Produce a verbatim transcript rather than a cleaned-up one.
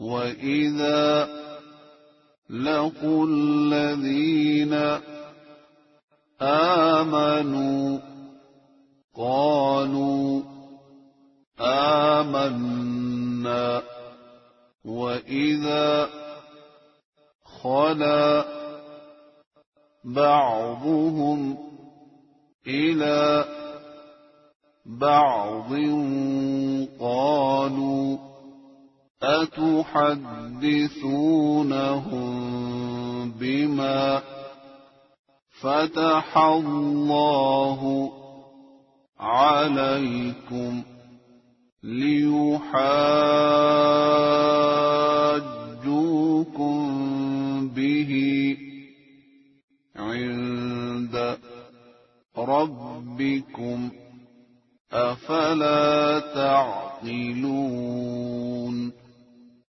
وإذا لقوا الذين آمنوا قالوا آمنا وإذا خلا بعضهم إلى بعض قالوا أتحدثونهم بما فتح الله عليكم ليحاجوكم به عند ربكم أفلا تعقلون